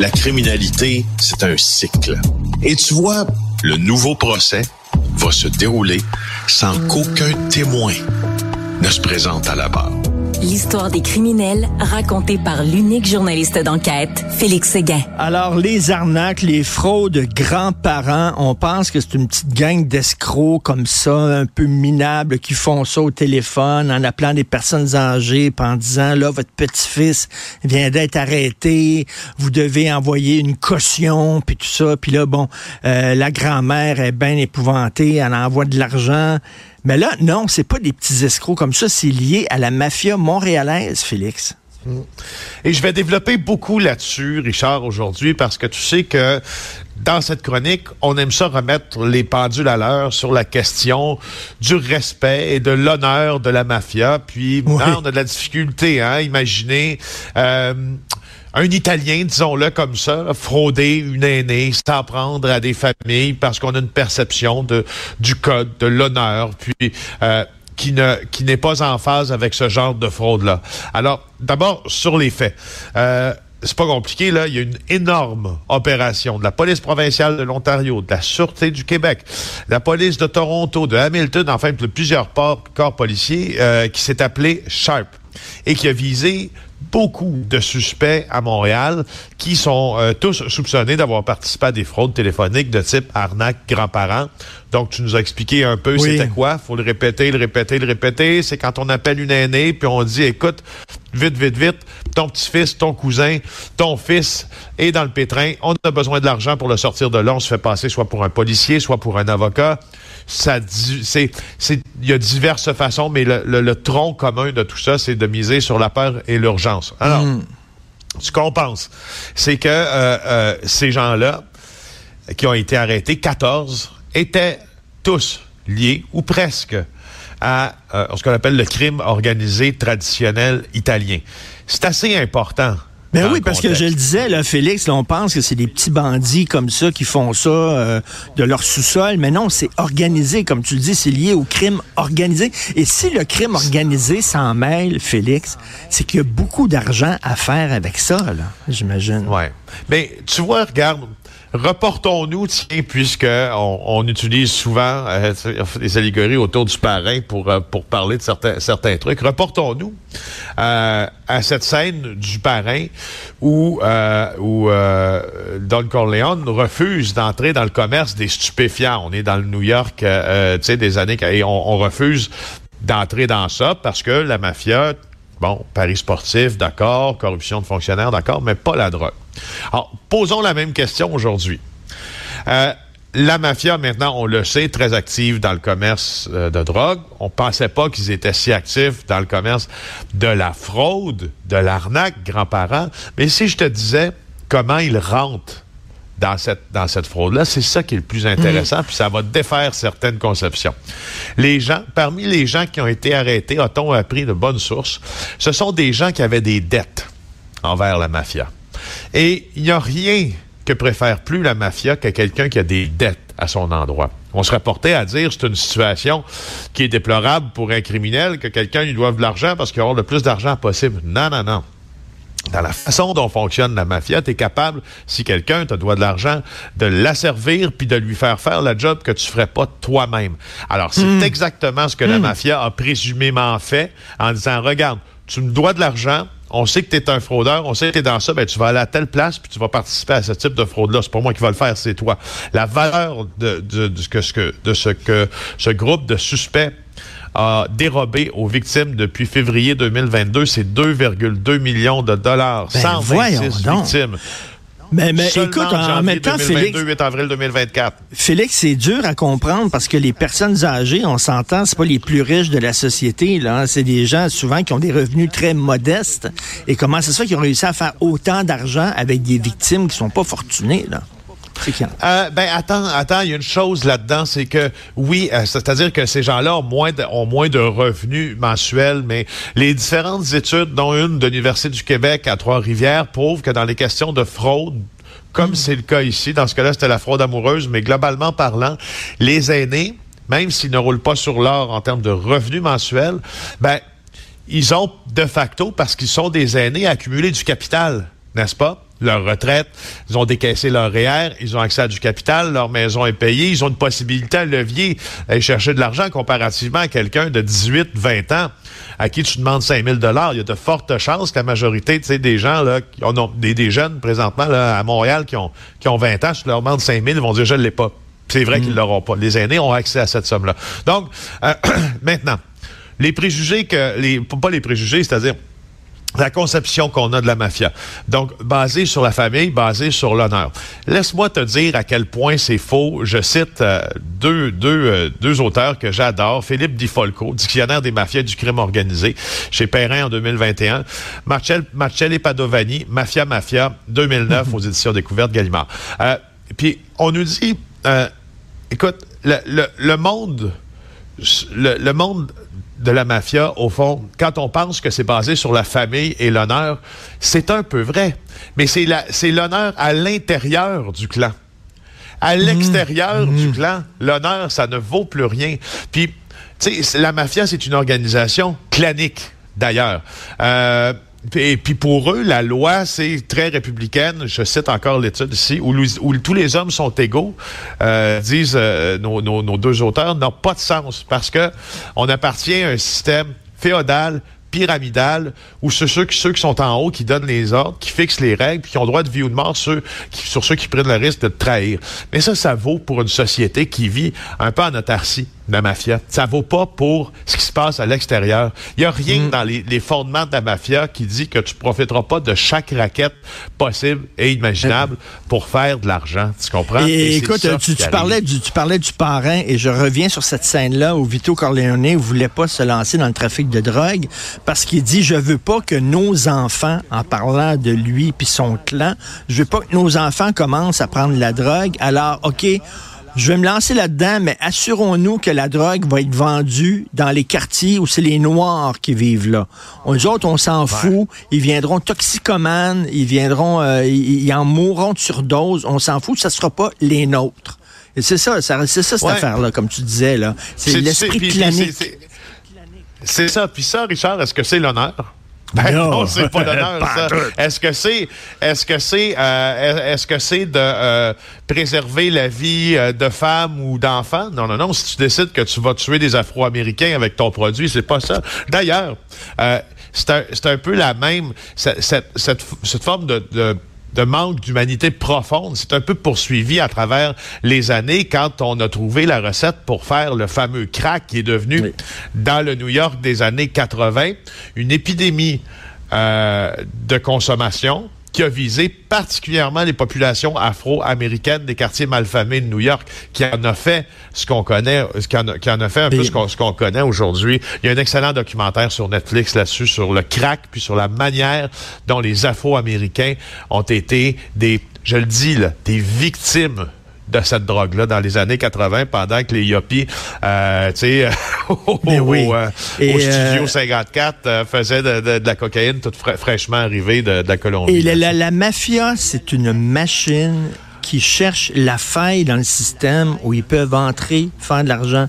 La criminalité, c'est un cycle. Et tu vois, le nouveau procès va se dérouler sans qu'aucun témoin ne se présente à la barre. L'histoire des criminels racontée par l'unique journaliste d'enquête, Félix Séguin. Alors, les arnaques, les fraudes grands-parents, on pense que c'est une petite gang d'escrocs comme ça, un peu minables, qui font ça au téléphone en appelant des personnes âgées, puis en disant, là, votre petit-fils vient d'être arrêté, vous devez envoyer une caution, puis tout ça. Puis là, bon, la grand-mère est bien épouvantée, elle envoie de l'argent. Mais là, non, c'est pas des petits escrocs comme ça, c'est lié à la mafia montréalaise, Félix. Et je vais développer beaucoup là-dessus, Richard, aujourd'hui, parce que tu sais que dans cette chronique, on aime ça remettre les pendules à l'heure sur la question du respect et de l'honneur de la mafia. Puis, oui. Non, on a de la difficulté, hein, imaginez... un Italien, disons-le comme ça, frauder une aînée, s'en prendre à des familles parce qu'on a une perception du code, de l'honneur, puis qui n'est pas en phase avec ce genre de fraude-là. Alors, d'abord, sur les faits. C'est pas compliqué, là. Il y a une énorme opération de la police provinciale de l'Ontario, de la Sûreté du Québec, de la police de Toronto, de Hamilton, enfin, de plusieurs corps policiers qui s'est appelé Sharp et qui a visé beaucoup de suspects à Montréal qui sont tous soupçonnés d'avoir participé à des fraudes téléphoniques de type arnaque grands-parents. Donc, tu nous as expliqué un peu c'était quoi. Faut le répéter. C'est quand on appelle une aînée puis on dit, écoute, vite, ton petit-fils, ton cousin, ton fils est dans le pétrin. On a besoin de l'argent pour le sortir de là. On se fait passer soit pour un policier, soit pour un avocat. Il y a diverses façons, mais le tronc commun de tout ça, c'est de miser sur la peur et l'urgence. Alors, ce qu'on pense, c'est que ces gens-là qui ont été arrêtés, 14, étaient tous liés, ou presque, à ce qu'on appelle le crime organisé traditionnel italien. C'est assez important. Ben oui, parce que je le disais, là, Félix, là, on pense que c'est des petits bandits comme ça qui font ça de leur sous-sol, mais non, c'est organisé, comme tu le dis, c'est lié au crime organisé. Et si le crime organisé s'en mêle, Félix, c'est qu'il y a beaucoup d'argent à faire avec ça, là, j'imagine. Ouais. Ben, tu vois, regarde, reportons-nous, tiens, puisque on utilise souvent des allégories autour du parrain pour parler de certains trucs. Reportons-nous à cette scène du parrain où Don Corleone refuse d'entrer dans le commerce des stupéfiants. On est dans le New York, tu sais, des années, et on refuse d'entrer dans ça parce que la mafia, bon, paris sportif, d'accord, corruption de fonctionnaires, d'accord, mais pas la drogue. Alors, posons la même question aujourd'hui. La mafia, maintenant, on le sait, très active dans le commerce de drogue. On pensait pas qu'ils étaient si actifs dans le commerce de la fraude, de l'arnaque, grands-parents. Mais si je te disais comment ils rentrent dans cette fraude-là, c'est ça qui est le plus intéressant, puis ça va défaire certaines conceptions. Parmi les gens qui ont été arrêtés, a-t-on appris de bonnes sources, ce sont des gens qui avaient des dettes envers la mafia. Et il n'y a rien que préfère plus la mafia que quelqu'un qui a des dettes à son endroit. On serait porté à dire c'est une situation qui est déplorable pour un criminel, que quelqu'un lui doive de l'argent parce qu'il va avoir le plus d'argent possible. Non. Dans la façon dont fonctionne la mafia, tu es capable, si quelqu'un te doit de l'argent, de l'asservir puis de lui faire la job que tu ferais pas toi-même. Alors, c'est exactement ce que la mafia a présumément fait en disant, regarde, tu me dois de l'argent, on sait que tu es un fraudeur, on sait que tu es dans ça, ben tu vas aller à telle place puis tu vas participer à ce type de fraude-là. C'est pas moi qui va le faire, c'est toi. La valeur de ce que ce groupe de suspects a dérobé aux victimes depuis février 2022, c'est 2,2 millions de dollars. 126 victimes. Mais écoute, en même temps, 2022, Félix... 8 avril 2024. Félix, c'est dur à comprendre parce que les personnes âgées, on s'entend, c'est pas les plus riches de la société, là. C'est des gens, souvent, qui ont des revenus très modestes. Et comment c'est ça qu'ils ont réussi à faire autant d'argent avec des victimes qui sont pas fortunées, là? Attends, il y a une chose là-dedans, c'est que oui, c'est-à-dire que ces gens-là ont moins de revenus mensuels, mais les différentes études, dont une de l'Université du Québec à Trois-Rivières, prouvent que dans les questions de fraude, comme c'est le cas ici, dans ce cas-là, c'était la fraude amoureuse, mais globalement parlant, les aînés, même s'ils ne roulent pas sur l'or en termes de revenus mensuels, ils ont de facto, parce qu'ils sont des aînés, accumulé du capital, n'est-ce pas? leur retraite, ils ont décaissé leur REER, ils ont accès à du capital, leur maison est payée, ils ont une possibilité, un levier d'aller chercher de l'argent comparativement à quelqu'un de 18, 20 ans à qui tu demandes 5 000 $. Il y a de fortes chances que la majorité, tu sais, des gens, là, des jeunes présentement là, à Montréal qui ont 20 ans, tu leur demandes 5 000, ils vont dire je ne l'ai pas. C'est vrai qu'ils l'auront pas. Les aînés ont accès à cette somme-là. Donc, maintenant, les préjugés pas les préjugés, c'est-à-dire la conception qu'on a de la mafia. Donc, basée sur la famille, basée sur l'honneur. Laisse-moi te dire à quel point c'est faux. Je cite deux auteurs que j'adore. Philippe Di Folco, Dictionnaire des mafias et du crime organisé, chez Perrin en 2021. Marcelli Padovani, Mafia, 2009, aux éditions Découverte Gallimard. Puis, on nous dit, écoute, le monde de la mafia, au fond, quand on pense que c'est basé sur la famille et l'honneur, c'est un peu vrai. Mais c'est l'honneur à l'intérieur du clan. À l'extérieur du clan, l'honneur, ça ne vaut plus rien. Puis, tu sais, la mafia, c'est une organisation clanique, d'ailleurs. Et puis pour eux, la loi, c'est très républicaine. Je cite encore l'étude ici, où tous les hommes sont égaux, disent nos deux auteurs, n'a pas de sens parce que on appartient à un système féodal, pyramidal, où ceux qui sont en haut, qui donnent les ordres, qui fixent les règles, puis qui ont droit de vie ou de mort sur ceux qui prennent le risque de te trahir. Mais ça vaut pour une société qui vit un peu en autarcie. La mafia. Ça vaut pas pour ce qui se passe à l'extérieur. Il y a rien dans les fondements de la mafia qui dit que tu profiteras pas de chaque raquette possible et imaginable pour faire de l'argent. Tu comprends? Et écoute, tu parlais du parrain et je reviens sur cette scène-là où Vito Corleone voulait pas se lancer dans le trafic de drogue parce qu'il dit, je veux pas que nos enfants, en parlant de lui puis son clan, je veux pas que nos enfants commencent à prendre la drogue. Alors, OK, je vais me lancer là-dedans, mais assurons-nous que la drogue va être vendue dans les quartiers où c'est les Noirs qui vivent là. Nous autres, on s'en fout. Ils viendront toxicomanes, ils en mourront de surdose. On s'en fout, ça sera pas les nôtres. Et c'est ça cette affaire-là, comme tu disais, là. C'est l'esprit clanique. C'est ça. Puis ça, Richard, est-ce que c'est l'honneur? Non, c'est pas l'honneur, ça. Est-ce que c'est de préserver la vie de femmes ou d'enfants? Non. Si tu décides que tu vas tuer des Afro-Américains avec ton produit, c'est pas ça. D'ailleurs, c'est un peu la même cette forme de manque d'humanité profonde. C'est un peu poursuivi à travers les années quand on a trouvé la recette pour faire le fameux crack qui est devenu, dans le New York des années 80, une épidémie de consommation qui a visé particulièrement les populations afro-américaines des quartiers malfamés de New York, qui en a fait ce qu'on connaît, qui en a fait un peu ce qu'on connaît aujourd'hui. Il y a un excellent documentaire sur Netflix là-dessus, sur le crack, puis sur la manière dont les Afro-Américains ont été des victimes de cette drogue-là dans les années 80, pendant que les yuppies, au Studio 54, faisaient de la cocaïne toute fraîchement arrivée de la Colombie. Et la mafia, c'est une machine qui cherche la faille dans le système où ils peuvent entrer, faire de l'argent.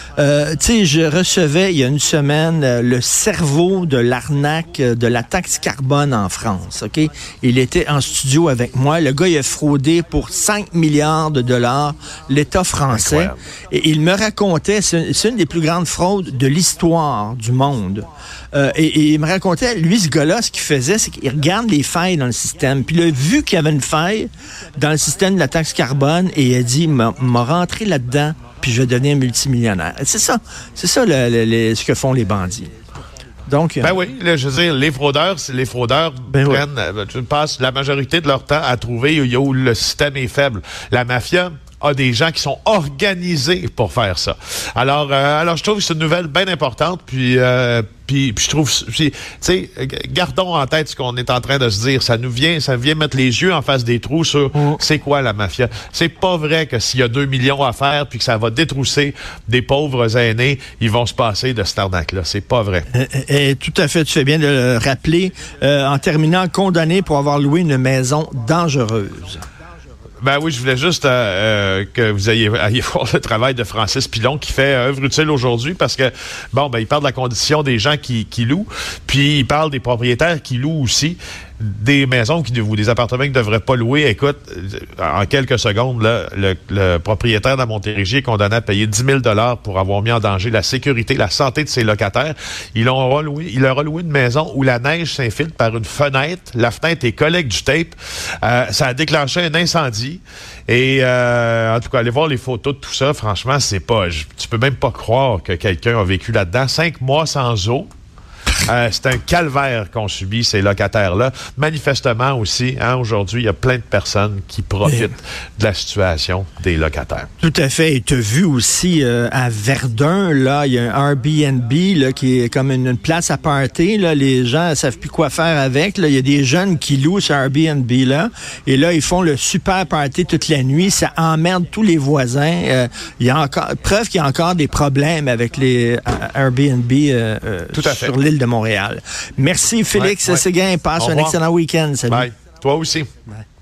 Je recevais il y a une semaine le cerveau de l'arnaque de la taxe carbone en France. Ok, il était en studio avec moi. Le gars, il a fraudé pour 5 milliards de dollars l'État français. Incroyable. Et il me racontait, c'est une des plus grandes fraudes de l'histoire du monde. Et il me racontait, lui, ce gars-là, ce qu'il faisait, c'est qu'il regarde les failles dans le système. Puis il a vu qu'il y avait une faille dans le système de la taxe carbone et il a dit, m'a rentré là-dedans, puis je vais devenir multimillionnaire. C'est ça ce que font les bandits. Donc, oui, là, je veux dire, les fraudeurs passent la majorité de leur temps à trouver où le système est faible. La mafia a des gens qui sont organisés pour faire ça. Alors je trouve que c'est une nouvelle bien importante, puis je trouve, tu sais, gardons en tête ce qu'on est en train de se dire. Ça vient mettre les yeux en face des trous sur c'est quoi la mafia. C'est pas vrai que s'il y a 2 millions à faire puis que ça va détrousser des pauvres aînés, ils vont se passer de cette arnaque-là. C'est pas vrai. Tout à fait, tu fais bien de le rappeler. En terminant, condamné pour avoir loué une maison dangereuse. Ben oui, je voulais juste que vous ayez voir le travail de Francis Pilon qui fait œuvre utile aujourd'hui parce que, il parle de la condition des gens qui louent, puis il parle des propriétaires qui louent aussi. des maisons ou des appartements qui ne devraient pas louer. Écoute, en quelques secondes, là, le propriétaire de la Montérégie est condamné à payer 10 000 $ pour avoir mis en danger la sécurité, la santé de ses locataires. Il leur a loué une maison où la neige s'infiltre par une fenêtre. La fenêtre est collée avec du tape. Ça a déclenché un incendie. Et en tout cas, allez voir les photos de tout ça. Franchement, tu peux même pas croire que quelqu'un a vécu là-dedans. 5 mois sans eau. C'est un calvaire qu'ont subi ces locataires-là. Manifestement aussi, aujourd'hui, il y a plein de personnes qui profitent de la situation des locataires. Tout à fait. Et tu as vu aussi à Verdun, là, il y a un Airbnb là, qui est comme une place à party. Là, les gens ne savent plus quoi faire avec. Là. Il y a des jeunes qui louent ce Airbnb-là. Et là, ils font le super party toute la nuit. Ça emmerde tous les voisins. Il y a preuve qu'il y a encore des problèmes avec les Airbnb sur l'île de Montréal. Merci Félix Séguin. Passe un excellent week-end. Salut. Bye. Toi aussi. Bye.